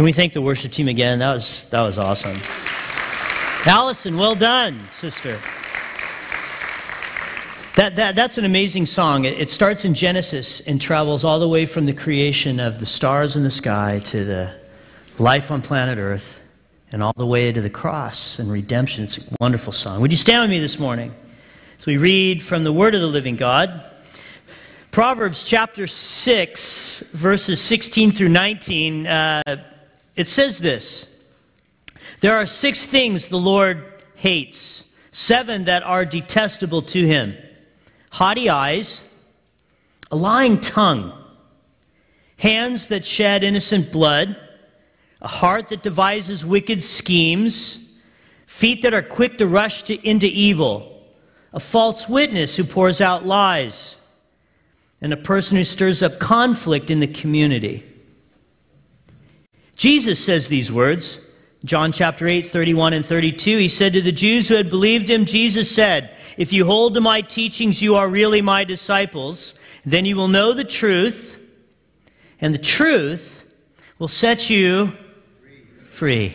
Can we thank the worship team again? That was awesome. Allison, well done, sister. That's an amazing song. It starts in Genesis and travels all the way from the creation of the stars in the sky to the life on planet Earth and all the way to the cross and redemption. It's a wonderful song. Would you stand with me this morning as we read from the Word of the living God? Proverbs chapter 6, verses 16 through 19, it says this: "There are 6 things the Lord hates, 7 that are detestable to him: haughty eyes, a lying tongue, hands that shed innocent blood, a heart that devises wicked schemes, feet that are quick to rush into evil, a false witness who pours out lies, and a person who stirs up conflict in the community." Jesus says these words. John chapter 8, 31 and 32, he said to the Jews who had believed him, Jesus said, "If you hold to my teachings, you are really my disciples. Then you will know the truth, and the truth will set you free."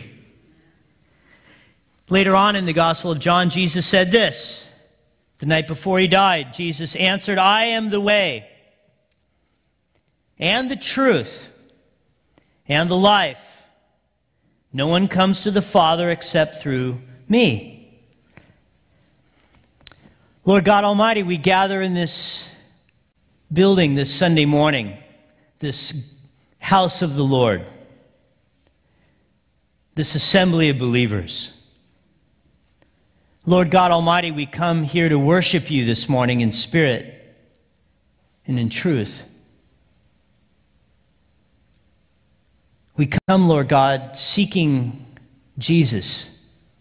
Later on in the Gospel of John, Jesus said this. The night before he died, Jesus answered, "I am the way and the truth and the life. No one comes to the Father except through me." Lord God Almighty, we gather in this building this Sunday morning, this house of the Lord, this assembly of believers. Lord God Almighty, we come here to worship you this morning in spirit and in truth. We come, Lord God, seeking Jesus,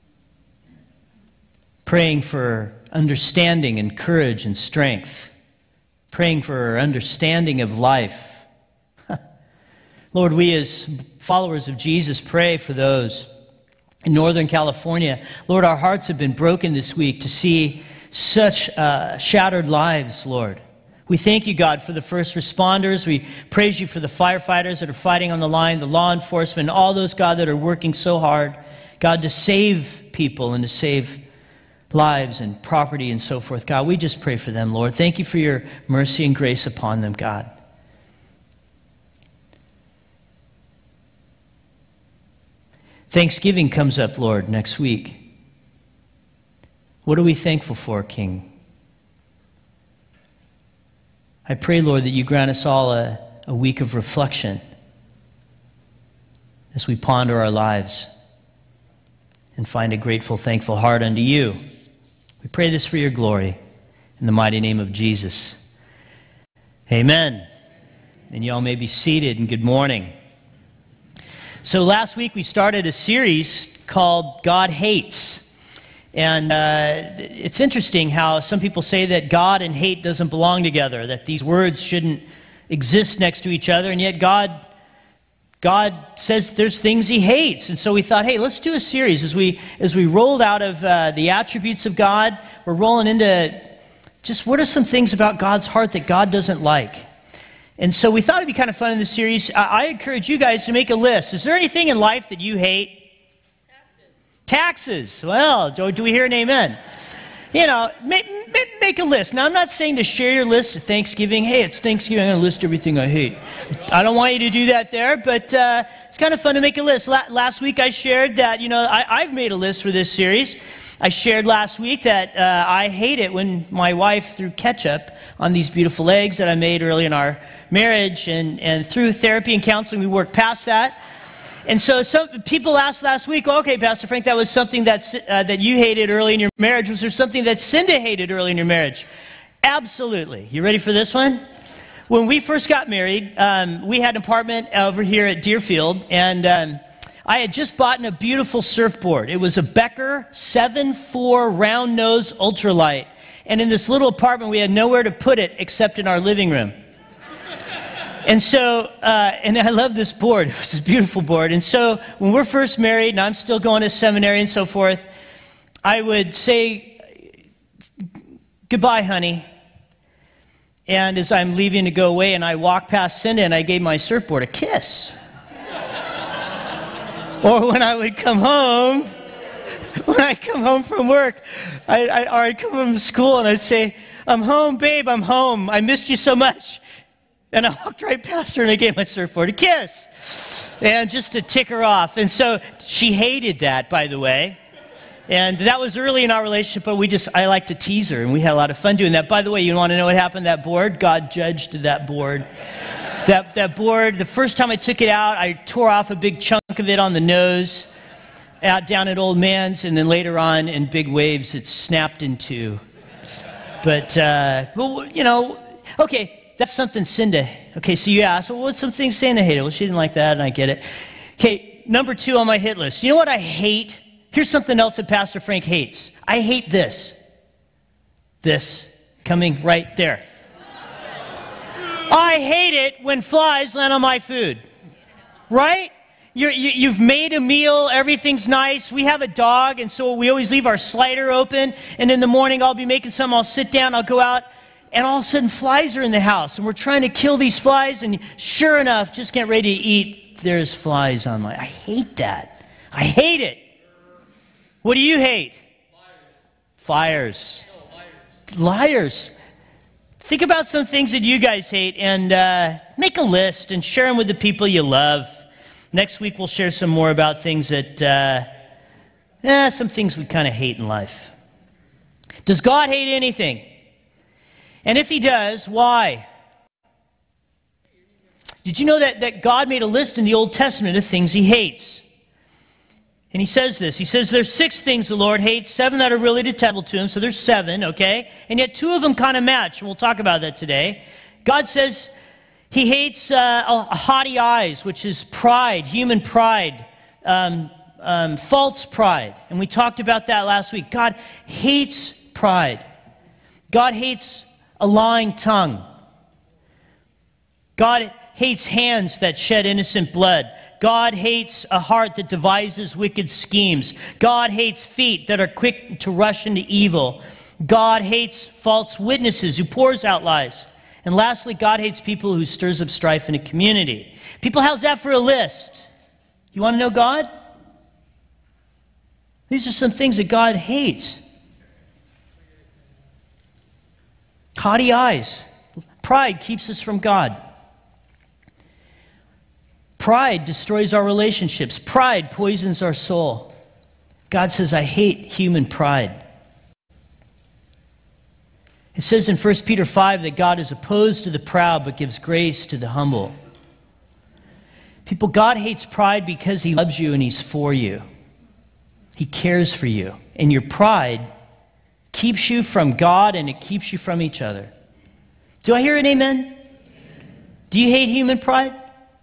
praying for understanding and courage and strength, praying for understanding of life. Lord, we as followers of Jesus pray for those in Northern California. Lord, our hearts have been broken this week to see such shattered lives, Lord. We thank you, God, for the first responders. We praise you for the firefighters that are fighting on the line, the law enforcement, all those, God, that are working so hard, God, to save people and to save lives and property and so forth. God, we just pray for them, Lord. Thank you for your mercy and grace upon them, God. Thanksgiving comes up, Lord, next week. What are we thankful for, King? I pray, Lord, that you grant us all a week of reflection as we ponder our lives and find a grateful, thankful heart unto you. We pray this for your glory in the mighty name of Jesus. Amen. And you all may be seated, and good morning. So last week we started a series called God Hates. And it's interesting how some people say that God and hate doesn't belong together, that these words shouldn't exist next to each other, and yet God says there's things he hates. And so we thought, hey, let's do a series. As we rolled out of the attributes of God, we're rolling into just what are some things about God's heart that God doesn't like. And so we thought it'd be kind of fun in this series. I encourage you guys to make a list. Is there anything in life that you hate? Taxes. Well, do we hear an amen? You know, make a list. Now, I'm not saying to share your list at Thanksgiving. Hey, it's Thanksgiving, I'm going to list everything I hate. I don't want you to do that there, but it's kind of fun to make a list. Last week I shared that, you know, I've made a list for this series. I shared last week that I hate it when my wife threw ketchup on these beautiful eggs that I made early in our marriage, and through therapy and counseling, we worked past that. And so some people asked last week, okay, Pastor Frank, that was something that you hated early in your marriage. Was there something that Cinda hated early in your marriage? Absolutely. You ready for this one? When we first got married, we had an apartment over here at Deerfield, and I had just bought a beautiful surfboard. It was a Becker 7.4 round nose ultralight. And in this little apartment, we had nowhere to put it except in our living room. And so, and I love this board. It was this beautiful board. And so when we're first married, and I'm still going to seminary and so forth, I would say, "Goodbye, honey." And as I'm leaving to go away, and I walked past Cinda, and I gave my surfboard a kiss. Or when I would come home, when I come home from work, or I'd come home from school and I'd say, I'm home, babe, I'm home. I missed you so much. And I walked right past her and I gave my surfboard a kiss. And just to tick her off. And so she hated that, by the way. And that was early in our relationship, but I like to tease her, and we had a lot of fun doing that. By the way, you want to know what happened to that board? God judged that board. That board, the first time I took it out, I tore off a big chunk of it on the nose, out down at Old Man's, and then later on, in big waves, it snapped in two. But you know, okay, that's something Cinda. Okay, so you asked, well, what's some things Cinda hated? Well, she didn't like that, and I get it. Okay, number 2 on my hit list. You know what I hate? Here's something else that Pastor Frank hates. I hate this. This coming right there. I hate it when flies land on my food. Right? You've made a meal, everything's nice. We have a dog, and so we always leave our slider open. And in the morning, I'll be making something, I'll sit down, I'll go out, and all of a sudden flies are in the house. And we're trying to kill these flies, and sure enough, just getting ready to eat, there's flies on I hate that. I hate it. What do you hate? Fires. Liars. Think about some things that you guys hate and make a list and share them with the people you love. Next week we'll share some more about things that, some things we kind of hate in life. Does God hate anything? And if he does, why? Did you know that God made a list in the Old Testament of things he hates? And he says this. He says there's 6 things the Lord hates, 7 that are really detestable to him. So there's 7, okay? And yet 2 of them kind of match. And we'll talk about that today. God says he hates haughty eyes, which is pride, human pride, false pride. And we talked about that last week. God hates pride. God hates a lying tongue. God hates hands that shed innocent blood. God hates a heart that devises wicked schemes. God hates feet that are quick to rush into evil. God hates false witnesses who pours out lies. And lastly, God hates people who stirs up strife in a community. People, how's that for a list? You want to know God? These are some things that God hates. Haughty eyes. Pride keeps us from God. Pride destroys our relationships. Pride poisons our soul. God says, I hate human pride. It says in 1 Peter 5 that God is opposed to the proud but gives grace to the humble. People, God hates pride because he loves you and he's for you. He cares for you. And your pride keeps you from God and it keeps you from each other. Do I hear an amen? Do you hate human pride?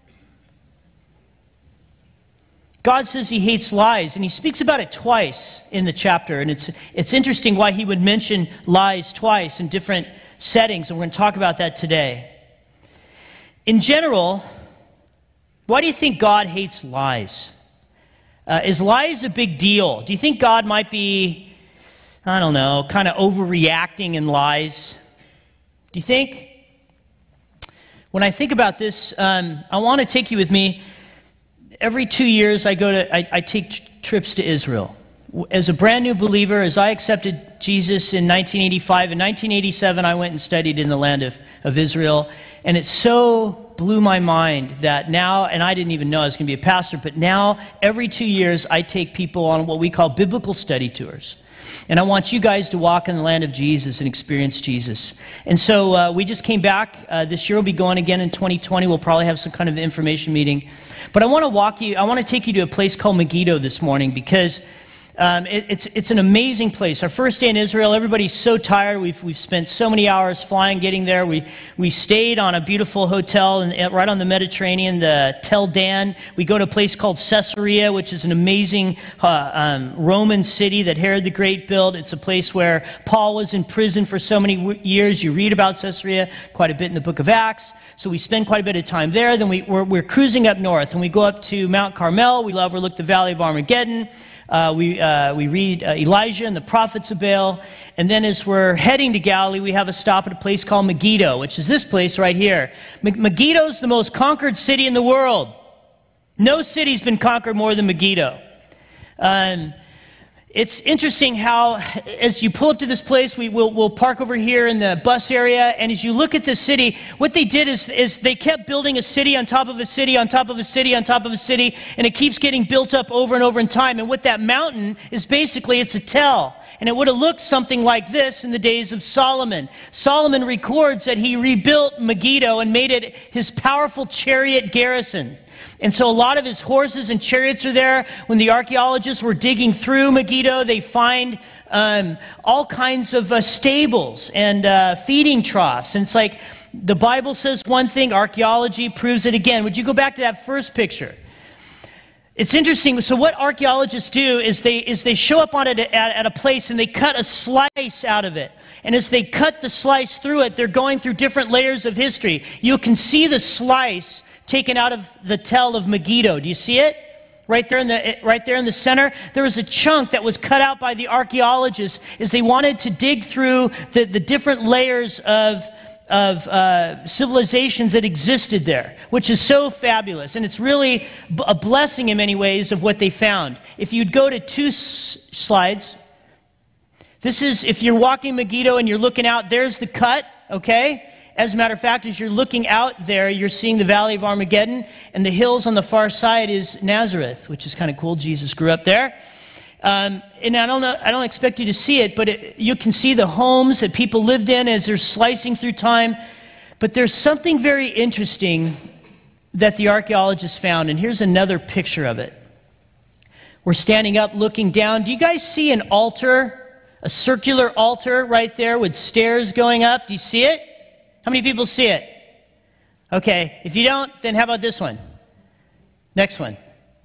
God says he hates lies, and he speaks about it twice in the chapter, and it's interesting why he would mention lies twice in different settings, and we're going to talk about that today. In general, why do you think God hates lies? Is lies a big deal? Do you think God might be, I don't know, kind of overreacting in lies? Do you think? When I think about this, I want to take you with me. Every 2 years, I take trips to Israel. As a brand new believer, as I accepted Jesus in 1985, in 1987, I went and studied in the land of Israel. And it so blew my mind that now, and I didn't even know I was going to be a pastor, but now every 2 years, I take people on what we call biblical study tours. And I want you guys to walk in the land of Jesus and experience Jesus. And so we just came back. This year we'll be going again in 2020. We'll probably have some kind of information meeting. But I want to take you to a place called Megiddo this morning because it's an amazing place. Our first day in Israel, everybody's so tired. We've spent so many hours flying, getting there. We stayed on a beautiful hotel right on the Mediterranean, the Tel Dan. We go to a place called Caesarea, which is an amazing Roman city that Herod the Great built. It's a place where Paul was in prison for so many years. You read about Caesarea quite a bit in the book of Acts. So we spend quite a bit of time there. Then we're cruising up north, and we go up to Mount Carmel. We overlook the Valley of Armageddon. We read Elijah and the prophets of Baal. And then as we're heading to Galilee, we have a stop at a place called Megiddo, which is this place right here. Megiddo is the most conquered city in the world. No city's been conquered more than Megiddo. It's interesting how, as you pull up to this place, we'll park over here in the bus area, and as you look at the city, what they did is they kept building a city on top of a city on top of a city on top of a city, and it keeps getting built up over and over in time. And what that mountain is basically, it's a tell. And it would have looked something like this in the days of Solomon. Solomon records that he rebuilt Megiddo and made it his powerful chariot garrison. And so a lot of his horses and chariots are there. When the archaeologists were digging through Megiddo, they find all kinds of stables and feeding troughs. And it's like the Bible says one thing, archaeology proves it again. Would you go back to that first picture? It's interesting. So what archaeologists do is they show up on it at a place and they cut a slice out of it. And as they cut the slice through it, they're going through different layers of history. You can see the slice taken out of the tell of Megiddo. Do you see it? Right there in the center, there was a chunk that was cut out by the archaeologists as they wanted to dig through the different layers of civilizations that existed there, which is so fabulous. And it's really a blessing in many ways of what they found. If you'd go to two slides, this is, if you're walking Megiddo and you're looking out, there's the cut, okay? As a matter of fact, as you're looking out there, you're seeing the Valley of Armageddon, and the hills on the far side is Nazareth, which is kind of cool. Jesus grew up there. And I don't expect you to see it, but you can see the homes that people lived in as they're slicing through time. But there's something very interesting that the archaeologists found, and here's another picture of it. We're standing up looking down. Do you guys see an altar, a circular altar right there with stairs going up? Do you see it? How many people see it? Okay, if you don't, then how about this one? Next one.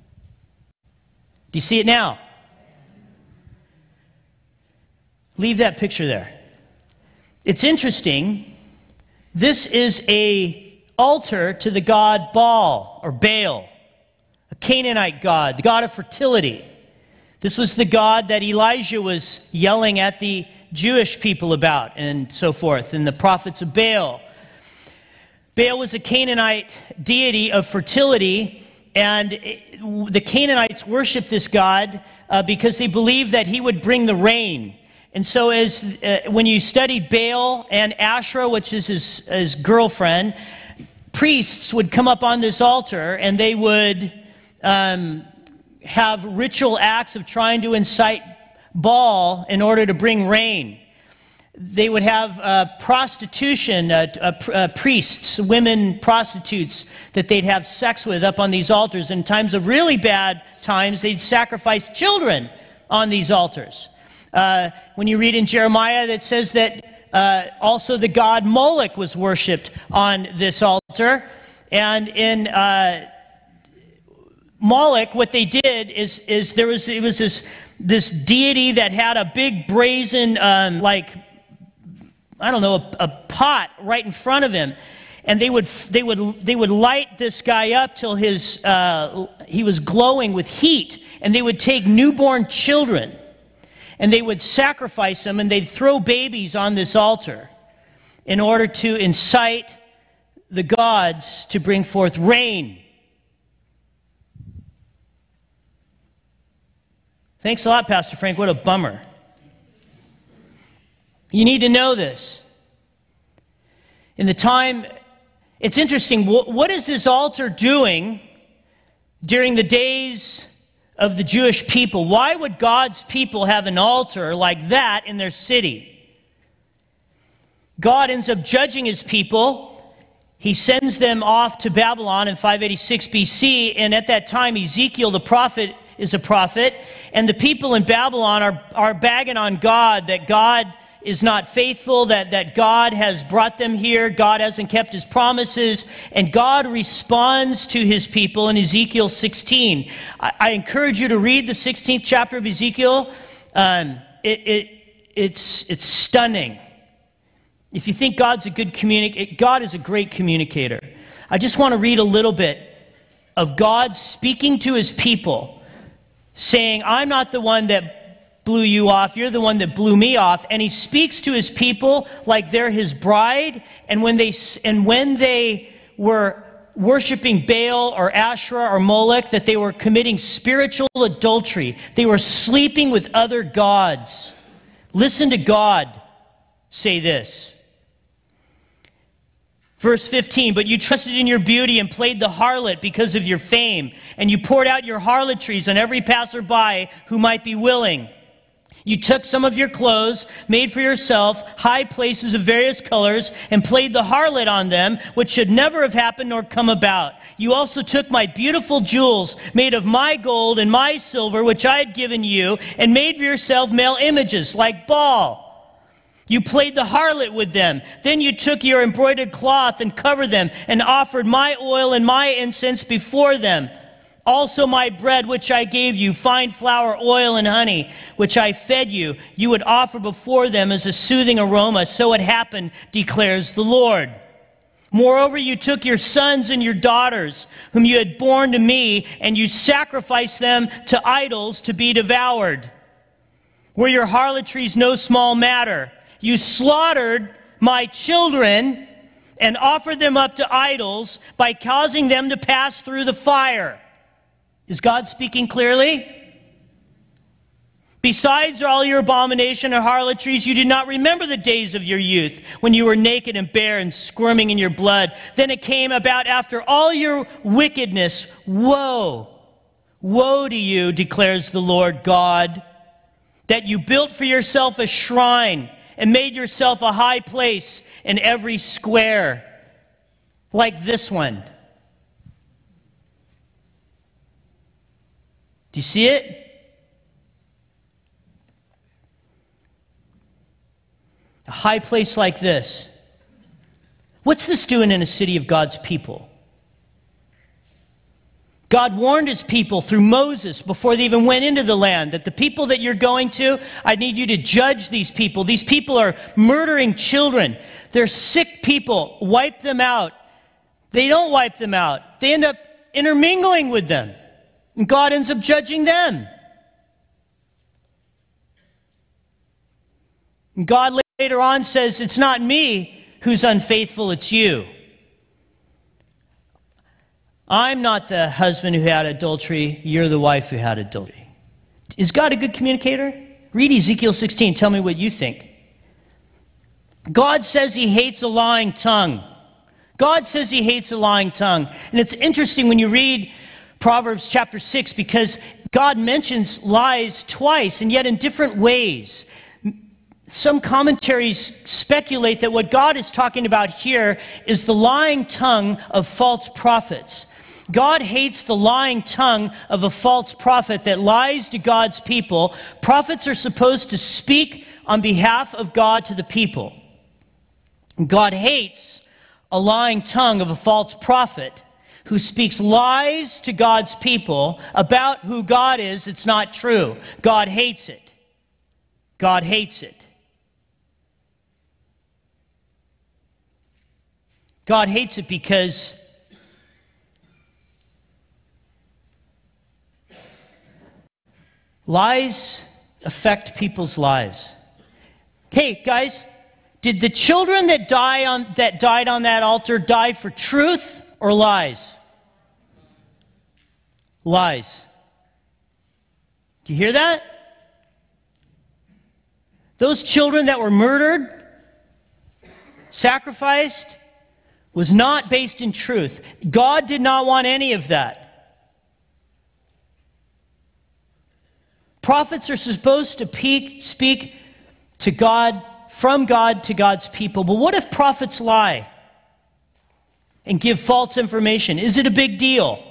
Do you see it now? Leave that picture there. It's interesting. This is an altar to the god Baal, or Baal, a Canaanite god, the god of fertility. This was the god that Elijah was yelling at the Jewish people about, and so forth, and the prophets of Baal. Baal was a Canaanite deity of fertility, and the Canaanites worshiped this god because they believed that he would bring the rain. And so when you study Baal and Asherah, which is his girlfriend, priests would come up on this altar, and they would have ritual acts of trying to incite Baal in order to bring rain. They would have prostitution, priests, women prostitutes that they'd have sex with up on these altars. In times of really bad times, they'd sacrifice children on these altars. When you read in Jeremiah, that says that also the god Moloch was worshipped on this altar. And in Moloch, what they did is it was this deity that had a big brazen, a pot right in front of him, and they would light this guy up till he was glowing with heat, and they would take newborn children, and they would sacrifice them, and they'd throw babies on this altar in order to incite the gods to bring forth rain. Thanks a lot, Pastor Frank. What a bummer. You need to know this. In the time, it's interesting, what is this altar doing during the days of the Jewish people? Why would God's people have an altar like that in their city? God ends up judging his people. He sends them off to Babylon in 586 BC, and at that time, Ezekiel the prophet is a prophet, and the people in Babylon are bagging on God, that God is not faithful, that God has brought them here, God hasn't kept his promises, and God responds to his people in Ezekiel 16. I encourage you to read the 16th chapter of Ezekiel. It's stunning. If you think God's a good communicator, God is a great communicator. I just want to read a little bit of God speaking to his people, saying, I'm not the one that blew you off, you're the one that blew me off. And he speaks to his people like they're his bride. And when they were worshiping Baal or Asherah or Molech, that they were committing spiritual adultery. They were sleeping with other gods. Listen to God say this. Verse 15, but you trusted in your beauty and played the harlot because of your fame, and you poured out your harlotries on every passerby who might be willing. You took some of your clothes, made for yourself high places of various colors, and played the harlot on them, which should never have happened nor come about. You also took my beautiful jewels, made of my gold and my silver, which I had given you, and made for yourself male images, like Baal. You played the harlot with them. Then you took your embroidered cloth and covered them, and offered my oil and my incense before them. Also my bread, which I gave you, fine flour, oil, and honey, which I fed you, you would offer before them as a soothing aroma. So it happened, declares the Lord. Moreover, you took your sons and your daughters, whom you had borne to me, and you sacrificed them to idols to be devoured. Were your harlotries no small matter? You slaughtered my children and offered them up to idols by causing them to pass through the fire. Is God speaking clearly? Besides all your abomination and harlotries, you did not remember the days of your youth, when you were naked and bare and squirming in your blood. Then it came about after all your wickedness. Woe! Woe to you, declares the Lord God, that you built for yourself a shrine and made yourself a high place in every square, like this one. Do you see it? A high place like this. What's this doing in a city of God's people? God warned his people through Moses before they even went into the land that the people that you're going to, I need you to judge these people. These people are murdering children. They're sick people. Wipe them out. They don't wipe them out. They end up intermingling with them. And God ends up judging them. And God later on says, it's not me who's unfaithful, it's you. I'm not the husband who had adultery, you're the wife who had adultery. Is God a good communicator? Read Ezekiel 16, tell me what you think. God says he hates a lying tongue. God says he hates a lying tongue. And it's interesting when you read Proverbs chapter 6, because God mentions lies twice, and yet in different ways. Some commentaries speculate that what God is talking about here is the lying tongue of false prophets. God hates the lying tongue of a false prophet that lies to God's people. Prophets are supposed to speak on behalf of God to the people. God hates a lying tongue of a false prophet who speaks lies to God's people about who God is. It's not true. God hates it. God hates it. God hates it because lies affect people's lives. Hey, guys, did the children that died on that altar die for truth or lies? Lies. Do you hear that? Those children that were murdered, sacrificed, was not based in truth. God did not want any of that. Prophets are supposed to speak to God, from God to God's people. But what if prophets lie and give false information? Is it a big deal?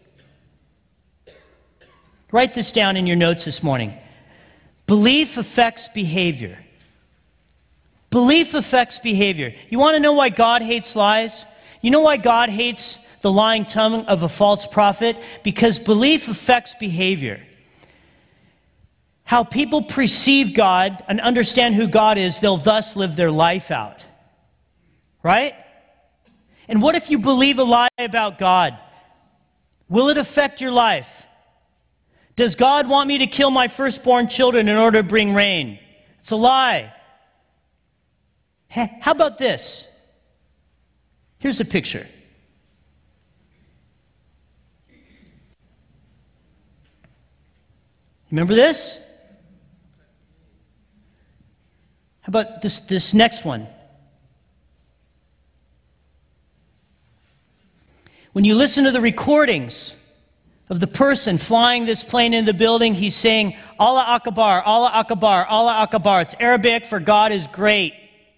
Write this down in your notes this morning. Belief affects behavior. Belief affects behavior. You want to know why God hates lies? You know why God hates the lying tongue of a false prophet? Because belief affects behavior. How people perceive God and understand who God is, they'll thus live their life out. Right? And what if you believe a lie about God? Will it affect your life? Does God want me to kill my firstborn children in order to bring rain? It's a lie. How about this? Here's a picture. Remember this? How about this next one? When you listen to the recordings of the person flying this plane into the building, he's saying, Allah Akbar, Allah Akbar, Allah Akbar. It's Arabic for God is great.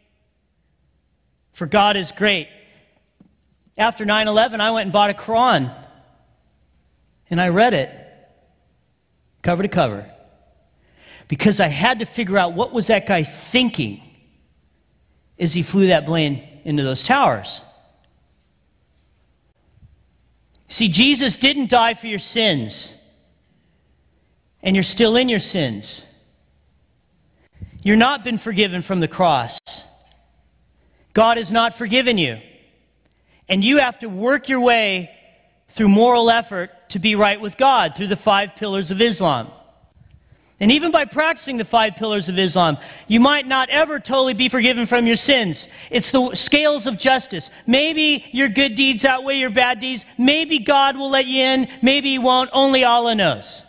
For God is great. After 9/11, I went and bought a Quran. And I read it, cover to cover. Because I had to figure out what was that guy thinking as he flew that plane into those towers. See, Jesus didn't die for your sins, and you're still in your sins. You're not been forgiven from the cross. God has not forgiven you. And you have to work your way through moral effort to be right with God, through the 5 pillars of Islam. And even by practicing the 5 pillars of Islam, you might not ever totally be forgiven from your sins. It's the scales of justice. Maybe your good deeds outweigh your bad deeds. Maybe God will let you in. Maybe He won't. Only Allah knows.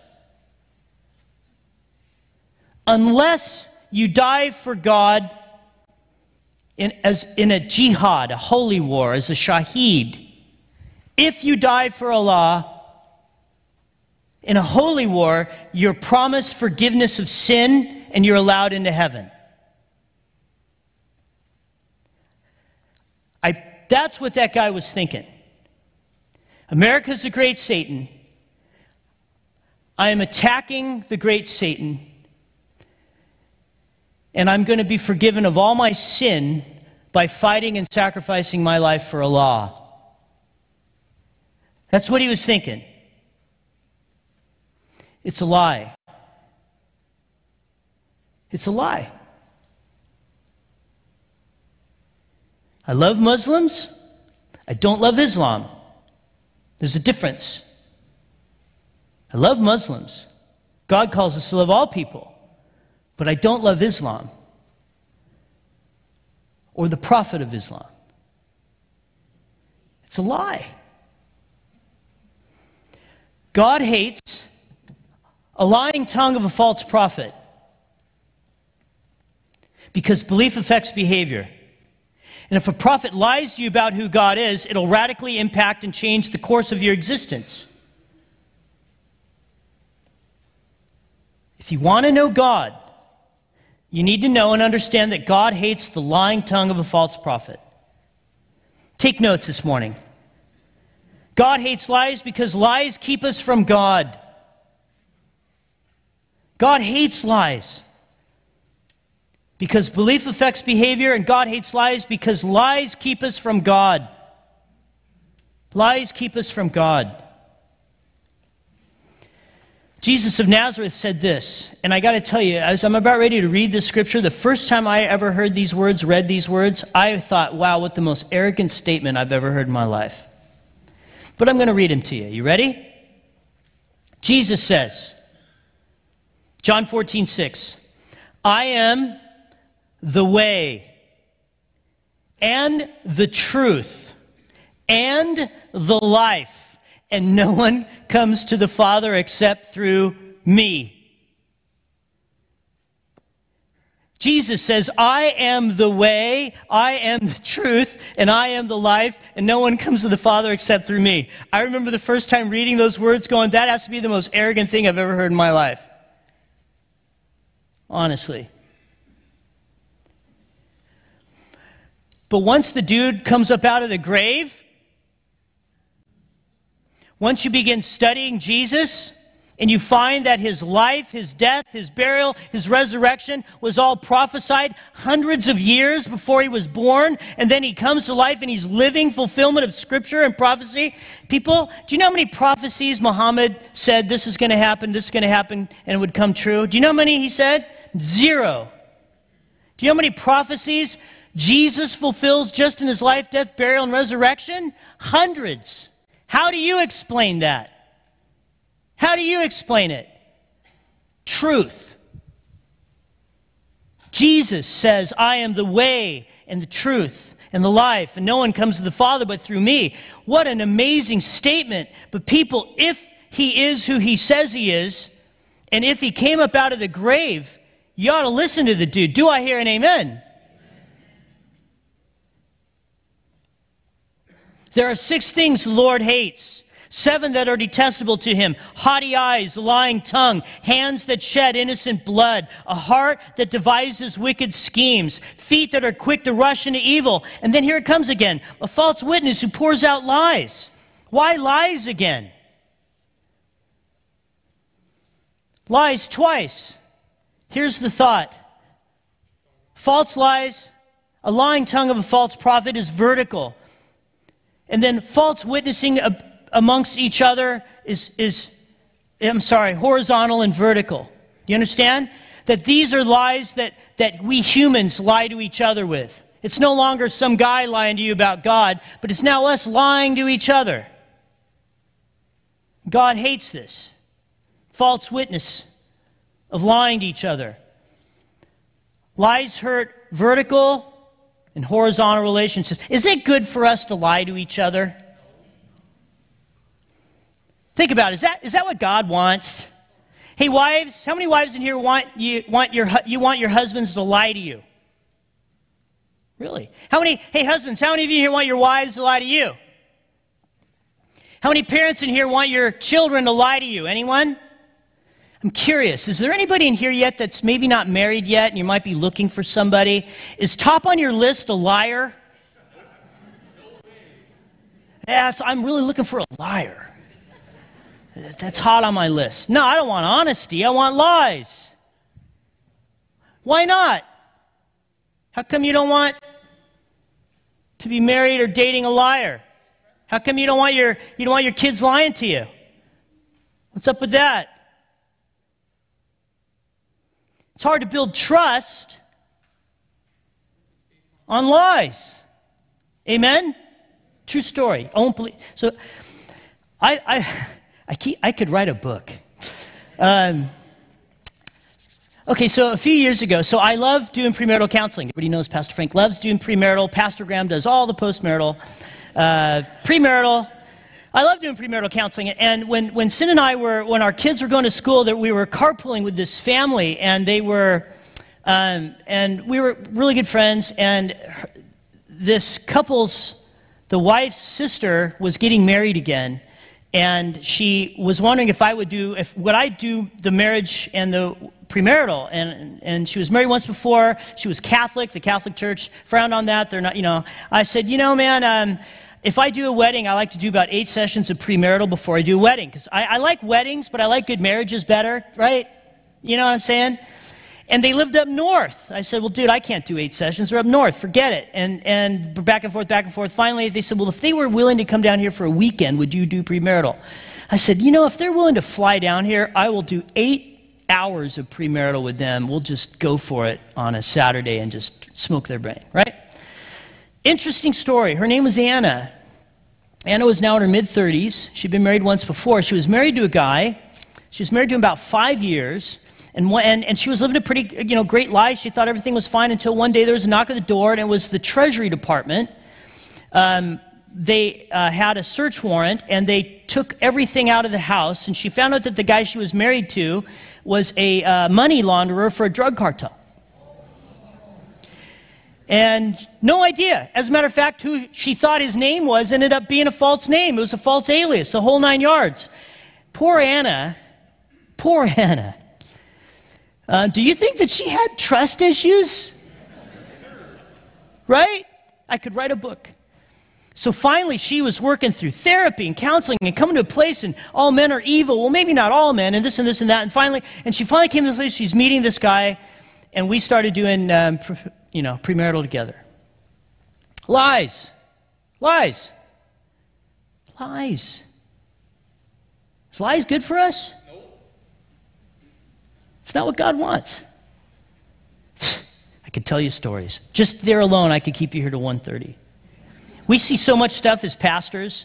Unless you die for God in a jihad, a holy war, as a shaheed, if you die for Allah in a holy war, you're promised forgiveness of sin and you're allowed into heaven. That's what that guy was thinking. America's the great Satan. I am attacking the great Satan, and I'm going to be forgiven of all my sin by fighting and sacrificing my life for Allah. That's what he was thinking. It's a lie. It's a lie. I love Muslims. I don't love Islam. There's a difference. I love Muslims. God calls us to love all people. But I don't love Islam or the Prophet of Islam. It's a lie. God hates a lying tongue of a false prophet because belief affects behavior. And if a prophet lies to you about who God is, it'll radically impact and change the course of your existence. If you want to know God, you need to know and understand that God hates the lying tongue of a false prophet. Take notes this morning. God hates lies because lies keep us from God. God hates lies because belief affects behavior, and God hates lies because lies keep us from God. Lies keep us from God. Jesus of Nazareth said this, and I got to tell you, as I'm about ready to read this scripture, the first time I ever heard these words, read these words, I thought, wow, what the most arrogant statement I've ever heard in my life. But I'm going to read them to you. You ready? Jesus says, John 14:6, I am the way and the truth and the life, and no one comes to the Father except through me. Jesus says, I am the way, I am the truth, and I am the life, and no one comes to the Father except through me. I remember the first time reading those words going, that has to be the most arrogant thing I've ever heard in my life. Honestly. But once the dude comes up out of the grave, once you begin studying Jesus, and you find that his life, his death, his burial, his resurrection was all prophesied hundreds of years before he was born, and then he comes to life and he's living fulfillment of scripture and prophecy. People, do you know how many prophecies Muhammad said this is going to happen, and it would come true? Do you know how many he said? 0. Do you know how many prophecies Jesus fulfills just in his life, death, burial, and resurrection? Hundreds. How do you explain that? How do you explain it? Truth. Jesus says, I am the way and the truth and the life, and no one comes to the Father but through me. What an amazing statement. But people, if he is who he says he is, And if he came up out of the grave, you ought to listen to the dude. Do I hear an amen? There are 6 things the Lord hates. 7 that are detestable to him: haughty eyes, lying tongue, hands that shed innocent blood, a heart that devises wicked schemes, feet that are quick to rush into evil. And then here it comes again: a false witness who pours out lies. Why lies again? Lies twice. Here's the thought. False lies, a lying tongue of a false prophet is vertical. And then false witnessing amongst each other is horizontal and vertical. Do you understand? That these are lies that we humans lie to each other with. It's no longer some guy lying to you about God, but it's now us lying to each other. God hates this. False witness of lying to each other. Lies hurt vertical and horizontal relationships. Is it good for us to lie to each other? Think about it. Is that what God wants? Hey, wives, how many wives in here want your husbands to lie to you? Really? Hey, husbands, how many of you here want your wives to lie to you? How many parents in here want your children to lie to you? Anyone? I'm curious. Is there anybody in here yet that's maybe not married yet and you might be looking for somebody? Is top on your list a liar? Yes, I'm really looking for a liar. That's hot on my list. No, I don't want honesty. I want lies. Why not? How come you don't want to be married or dating a liar? How come you don't want your kids lying to you? What's up with that? It's hard to build trust on lies. Amen? True story. So I could write a book. Okay, so a few years ago, so I love doing premarital counseling. Everybody knows Pastor Frank loves doing premarital. Pastor Graham does all the postmarital. Premarital. I love doing premarital counseling. And when Sin and I when our kids were going to school, that we were carpooling with this family, and and we were really good friends. And this the wife's sister was getting married again. And she was wondering if I'd do the marriage and the premarital. And she was married once before. She was Catholic. The Catholic Church frowned on that. They're not, I said, man, if I do a wedding, I like to do about 8 sessions of premarital before I do a wedding. Because I like weddings, but I like good marriages better, right? You know what I'm saying? And they lived up north. I said, well, dude, I can't do 8 sessions. They're up north. Forget it. And back and forth. Finally, they said, well, if they were willing to come down here for a weekend, would you do premarital? I said, if they're willing to fly down here, I will do 8 hours of premarital with them. We'll just go for it on a Saturday and just smoke their brain, right? Interesting story. Her name was Anna. Anna was now in her mid-30s. She'd been married once before. She was married to a guy. She was married to him about 5 years. And she was living a pretty, great life. She thought everything was fine until one day there was a knock at the door, and it was the Treasury Department. They had a search warrant, and they took everything out of the house, and she found out that the guy she was married to was a money launderer for a drug cartel. And no idea. As a matter of fact, who she thought his name was ended up being a false name. It was a false alias, the whole 9 yards. Poor Anna. Do you think that she had trust issues? Right? I could write a book. So finally, she was working through therapy and counseling and coming to a place, and all men are evil. Well, maybe not all men, and this and this and that. And she finally came to this place. She's meeting this guy, and we started doing, premarital together. Lies. Is lies good for us? It's not what God wants. I could tell you stories. Just there alone, I could keep you here to 1:30. We see so much stuff as pastors.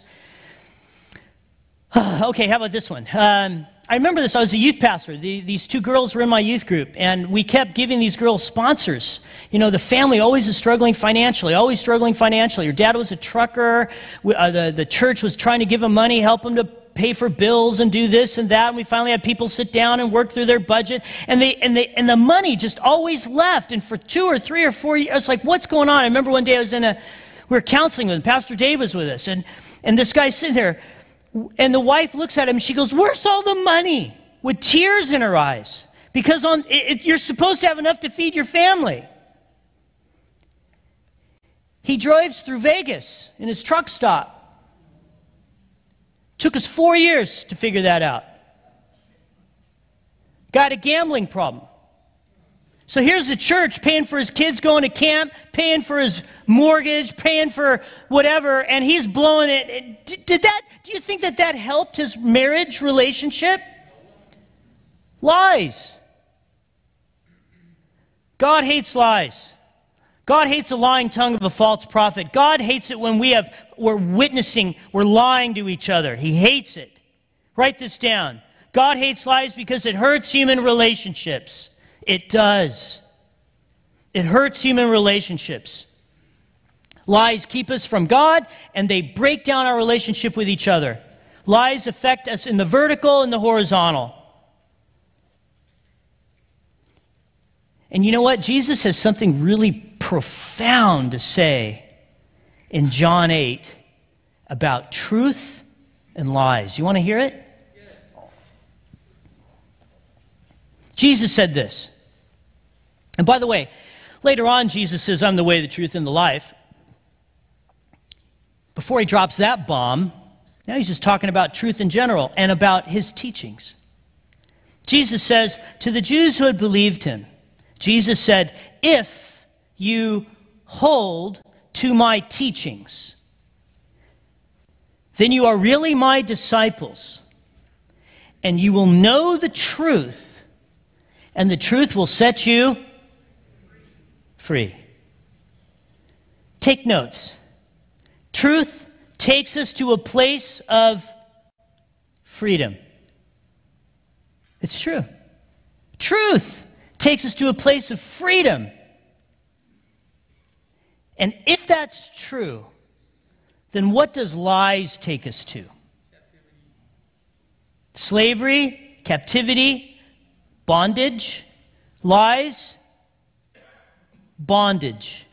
Okay, how about this one? I remember this. I was a youth pastor. These 2 girls were in my youth group, and we kept giving these girls sponsors. The family always is struggling financially, Your dad was a trucker. The church was trying to give him money, help him to pay for bills and do this and that. And we finally had people sit down and work through their budget. And the money just always left. And for 2 or 3 or 4 years, I was like, what's going on? I remember one day we were counseling with him. Pastor Dave was with us. And this guy's sitting there. And the wife looks at him and she goes, where's all the money? With tears in her eyes. Because you're supposed to have enough to feed your family. He drives through Vegas in his truck stop. Took us 4 years to figure that out. Got a gambling problem. So here's the church paying for his kids going to camp, paying for his mortgage, paying for whatever, and he's blowing it. Do you think that helped his marriage relationship? Lies. God hates lies. God hates the lying tongue of a false prophet. God hates it when we're witnessing, we're lying to each other. He hates it. Write this down. God hates lies because it hurts human relationships. It does. It hurts human relationships. Lies keep us from God, and they break down our relationship with each other. Lies affect us in the vertical and the horizontal. And you know what? Jesus has something really profound to say in John 8 about truth and lies. You want to hear it? Jesus said this. And by the way, later on Jesus says, I'm the way, the truth, and the life. Before he drops that bomb, now he's just talking about truth in general and about his teachings. Jesus says to the Jews who had believed him, Jesus said, if you hold to my teachings, then you are really my disciples, and you will know the truth, and the truth will set you free. Take notes. Truth takes us to a place of freedom. It's true. Truth takes us to a place of freedom. And if that's true, then what does lies take us to? Slavery, captivity, bondage, lies, bondage.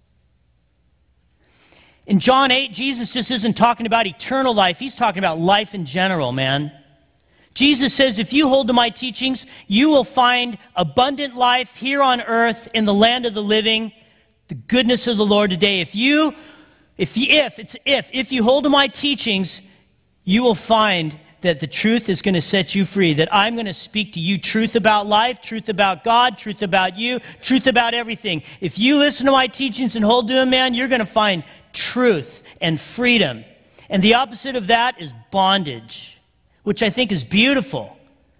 In John 8, Jesus just isn't talking about eternal life. He's talking about life in general, man. Jesus says, if you hold to my teachings, you will find abundant life here on earth in the land of the living, the goodness of the Lord today. If you hold to my teachings, you will find that the truth is going to set you free, that I'm going to speak to you truth about life, truth about God, truth about you, truth about everything. If you listen to my teachings and hold to them, man, you're going to find truth and freedom. And the opposite of that is bondage, which I think is beautiful.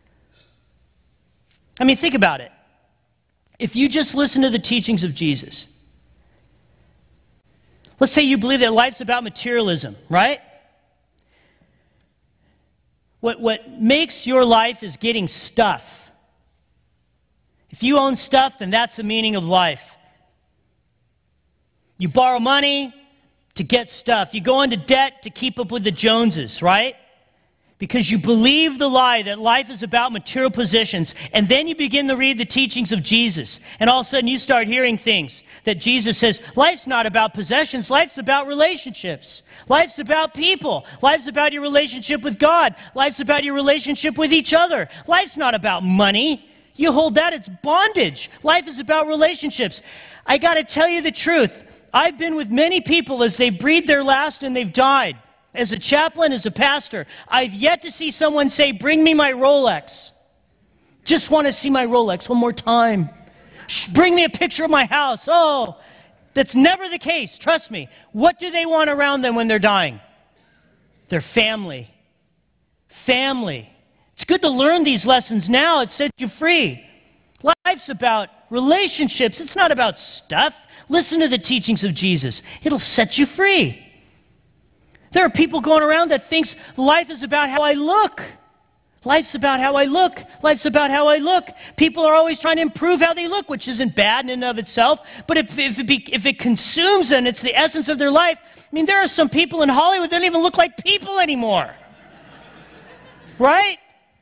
I mean, think about it. If you just listen to the teachings of Jesus, let's say you believe that life's about materialism, right? What makes your life is getting stuff. If you own stuff, then that's the meaning of life. You borrow money to get stuff. You go into debt to keep up with the Joneses, right? Because you believe the lie that life is about material possessions, and then you begin to read the teachings of Jesus, and all of a sudden you start hearing things that Jesus says, life's not about possessions, life's about relationships. Life's about people. Life's about your relationship with God. Life's about your relationship with each other. Life's not about money. You hold that, it's bondage. Life is about relationships. I got to tell you the truth. I've been with many people as they breathed their last and they've died. As a chaplain, as a pastor, I've yet to see someone say, bring me my Rolex. Just want to see my Rolex one more time. Bring me a picture of my house. Oh, that's never the case. Trust me. What do they want around them when they're dying? Their family. Family. It's good to learn these lessons now. It sets you free. Life's about relationships. It's not about stuff. Listen to the teachings of Jesus. It'll set you free. There are people going around that thinks life is about how I look. Life's about how I look. Life's about how I look. People are always trying to improve how they look, which isn't bad in and of itself. But if it consumes them, it's the essence of their life. I mean, there are some people in Hollywood that don't even look like people anymore. right?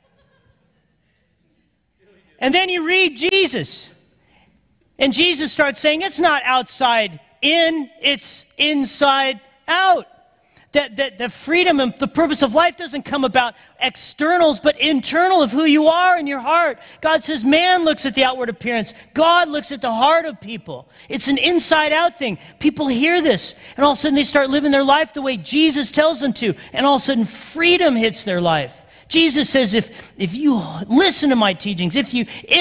And then you read Jesus. And Jesus starts saying, it's not outside in, it's inside out. That the freedom and the purpose of life doesn't come about externals, but internal of who you are in your heart. God says man looks at the outward appearance. God looks at the heart of people. It's an inside-out thing. People hear this, and all of a sudden they start living their life the way Jesus tells them to, and all of a sudden freedom hits their life. Jesus says if you listen to my teachings, if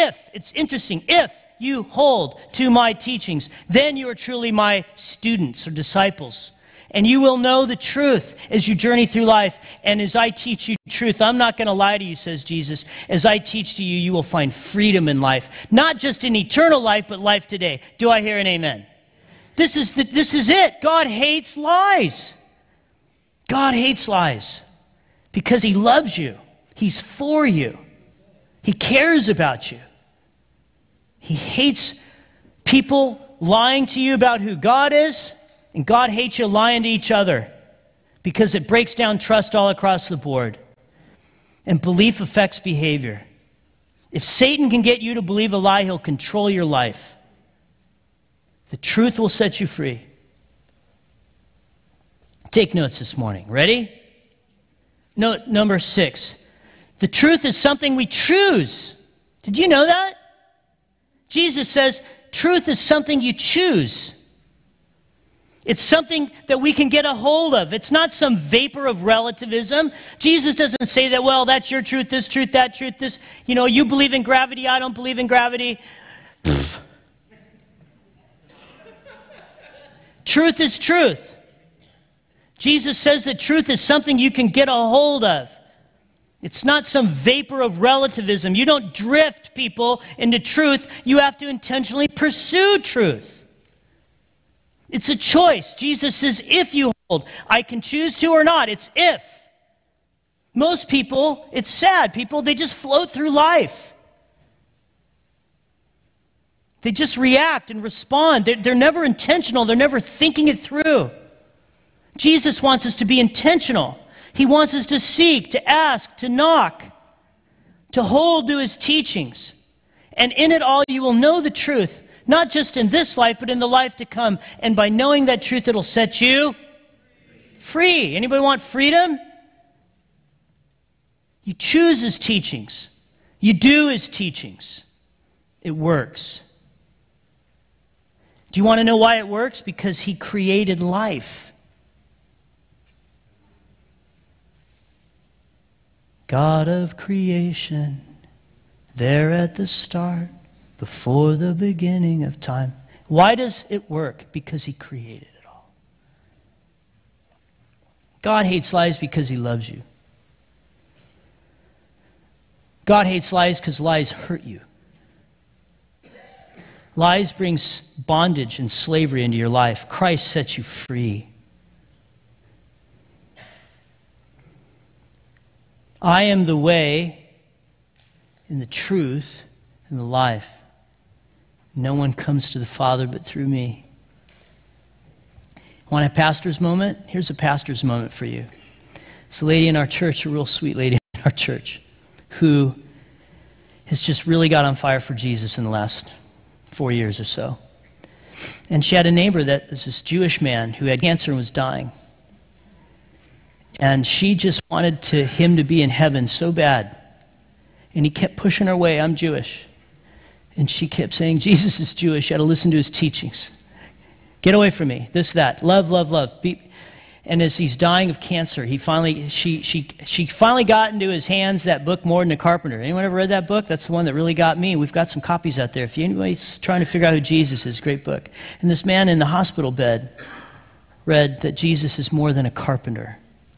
you hold to my teachings, then you are truly my students or disciples. And you will know the truth as you journey through life. And as I teach you truth, I'm not going to lie to you, says Jesus. As I teach to you, you will find freedom in life. Not just in eternal life, but life today. Do I hear an amen? This is it. God hates lies. God hates lies because he loves you. He's for you. He cares about you. He hates people lying to you about who God is. And God hates you lying to each other because it breaks down trust all across the board. And belief affects behavior. If Satan can get you to believe a lie, he'll control your life. The truth will set you free. Take notes this morning. Ready? Note number 6. The truth is something we choose. Did you know that? Jesus says truth is something you choose. It's something that we can get a hold of. It's not some vapor of relativism. Jesus doesn't say that, well, that's your truth, this truth, that truth, this. You know, you believe in gravity, I don't believe in gravity. Pfft. Truth is truth. Jesus says that truth is something you can get a hold of. It's not some vapor of relativism. You don't drift people into truth. You have to intentionally pursue truth. It's a choice. Jesus says, if you hold, I can choose to or not. It's if. Most people, it's sad. People, they just float through life. They just react and respond. They're never intentional. They're never thinking it through. Jesus wants us to be intentional. He wants us to seek, to ask, to knock, to hold to his teachings. And in it all, you will know the truth. Not just in this life, but in the life to come. And by knowing that truth, it'll set you free. Anybody want freedom? You choose his teachings. You do his teachings. It works. Do you want to know why it works? Because he created life. God of creation, there at the start, before the beginning of time. Why does it work? Because he created it all. God hates lies because he loves you. God hates lies because lies hurt you. Lies brings bondage and slavery into your life. Christ sets you free. I am the way and the truth and the life. No one comes to the Father but through me. Want a pastor's moment? Here's a pastor's moment for you. It's a lady in our church, a real sweet lady in our church, who has just really got on fire for Jesus in the last 4 years or so. And she had a neighbor that was this Jewish man who had cancer and was dying. And she just wanted him to be in heaven so bad. And he kept pushing her away, I'm Jewish. And she kept saying, Jesus is Jewish, you got to listen to his teachings. Get away from me, this, that, love, love, love. And as he's dying of cancer, she finally got into his hands that book, More Than a Carpenter. Anyone ever read that book? That's the one that really got me. We've got some copies out there. If anybody's trying to figure out who Jesus is, great book. And this man in the hospital bed read that Jesus is more than a carpenter.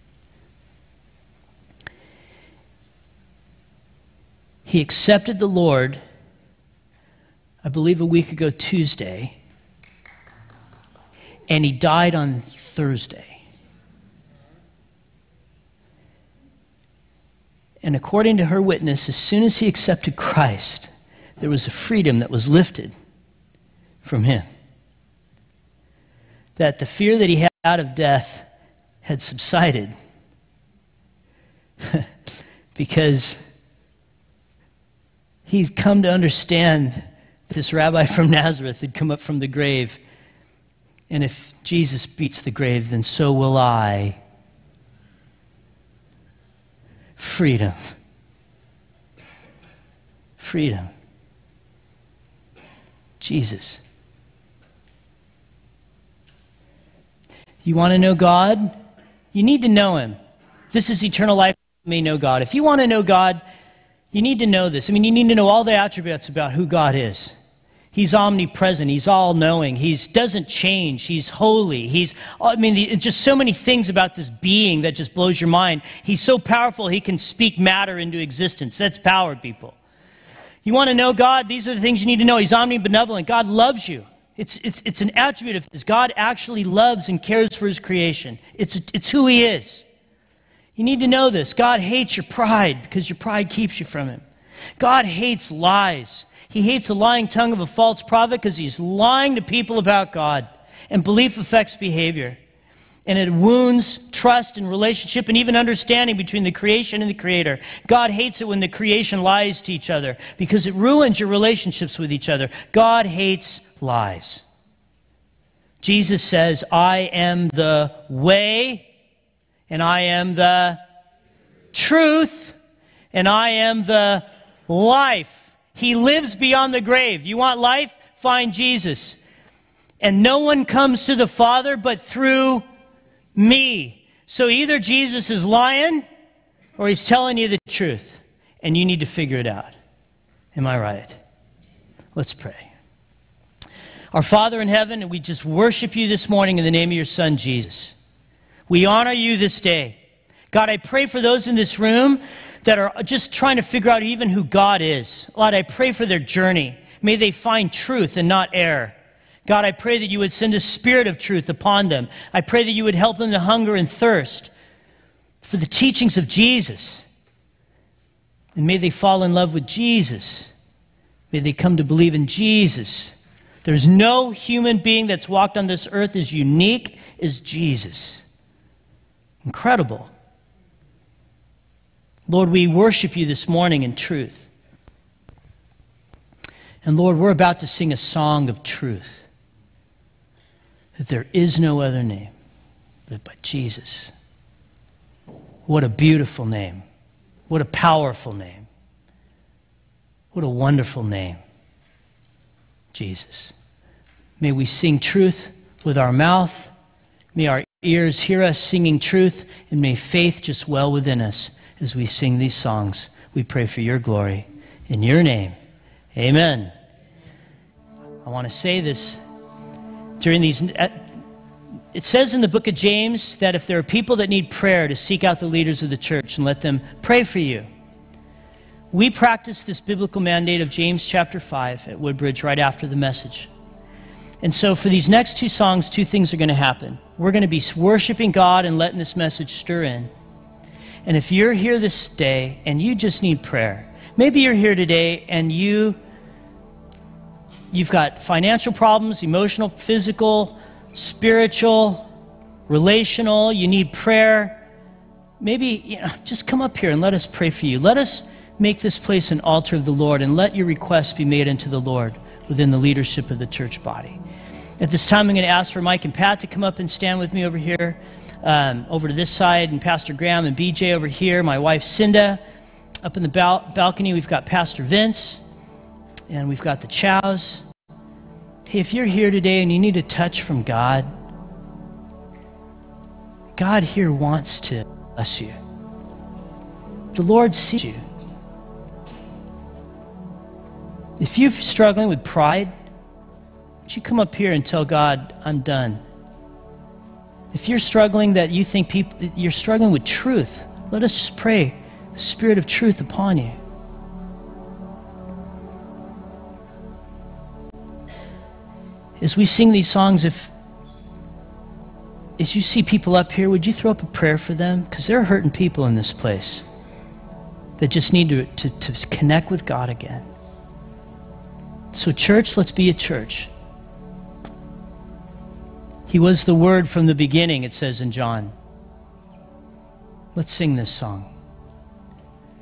He accepted the Lord, I believe a week ago Tuesday, and he died on Thursday. And according to her witness, as soon as he accepted Christ, there was a freedom that was lifted from him. That the fear that he had of death had subsided. because he's come to understand that this rabbi from Nazareth had come up from the grave. And if Jesus beats the grave, then so will I. Freedom. Freedom. Jesus. You want to know God? You need to know him. This is eternal life. You may know God. If you want to know God, you need to know this. I mean, you need to know all the attributes about who God is. He's omnipresent. He's all-knowing. He doesn't change. He's holy. Just so many things about this being that just blows your mind. He's so powerful, he can speak matter into existence. That's power, people. You want to know God? These are the things you need to know. He's omnibenevolent. God loves you. It's an attribute of his. God actually loves and cares for his creation. It's who he is. You need to know this. God hates your pride because your pride keeps you from him. God hates lies. He hates the lying tongue of a false prophet because he's lying to people about God. And belief affects behavior. And it wounds trust and relationship and even understanding between the creation and the creator. God hates it when the creation lies to each other because it ruins your relationships with each other. God hates lies. Jesus says, I am the way, and I am the truth, and I am the life. He lives beyond the grave. You want life? Find Jesus. And no one comes to the Father but through me. So either Jesus is lying or he's telling you the truth, and you need to figure it out. Am I right? Let's pray. Our Father in heaven, we just worship you this morning in the name of your Son, Jesus. We honor you this day. God, I pray for those in this room that are just trying to figure out even who God is. Lord, I pray for their journey. May they find truth and not error. God, I pray that you would send a spirit of truth upon them. I pray that you would help them to hunger and thirst for the teachings of Jesus. And may they fall in love with Jesus. May they come to believe in Jesus. There's no human being that's walked on this earth as unique as Jesus. Incredible. Lord, we worship you this morning in truth. And Lord, we're about to sing a song of truth. That there is no other name but Jesus. What a beautiful name. What a powerful name. What a wonderful name. Jesus. May we sing truth with our mouth. May our ears hear us singing truth. And may faith just well within us as we sing these songs. We pray for your glory. In your name. Amen. I want to say this. During these, it says in the book of James that if there are people that need prayer, to seek out the leaders of the church and let them pray for you. We practice this biblical mandate of James chapter 5 at Woodbridge right after the message. And so for these next two songs, two things are going to happen. We're going to be worshiping God and letting this message stir in. And if you're here this day and you just need prayer, maybe you're here today and you've got financial problems, emotional, physical, spiritual, relational, you need prayer. Maybe just come up here and let us pray for you. Let us make this place an altar of the Lord and let your requests be made unto the Lord within the leadership of the church body. At this time, I'm going to ask for Mike and Pat to come up and stand with me over here, over to this side, and Pastor Graham and BJ over here, my wife Cinda. Up in the balcony, we've got Pastor Vince, and we've got the Chows. Hey, if you're here today and you need a touch from God, God here wants to bless you. The Lord sees you. If you're struggling with pride, would you come up here and tell God, I'm done? If you're struggling that you think you're struggling with truth, let us just pray the Spirit of truth upon you. As we sing these songs, as you see people up here, would you throw up a prayer for them? Because there are hurting people in this place that just need to connect with God again. So church, let's be a church. He was the Word from the beginning, it says in John. Let's sing this song.